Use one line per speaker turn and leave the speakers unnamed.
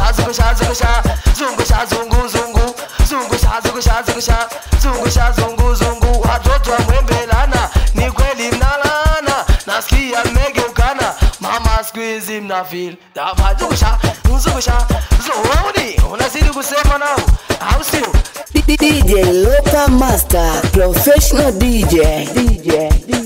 zungusha zungusha zungusha zungu zungu zungusha zungusha zungusha zungusha zungu zungu watoto wa mwembelana ni kweli mnalana nasikia mmegeukana mama squeeze mnafeel dafa zungusha zungusha zoni unazidi kusema nao au sio
DJ Lopa Master, professional DJ.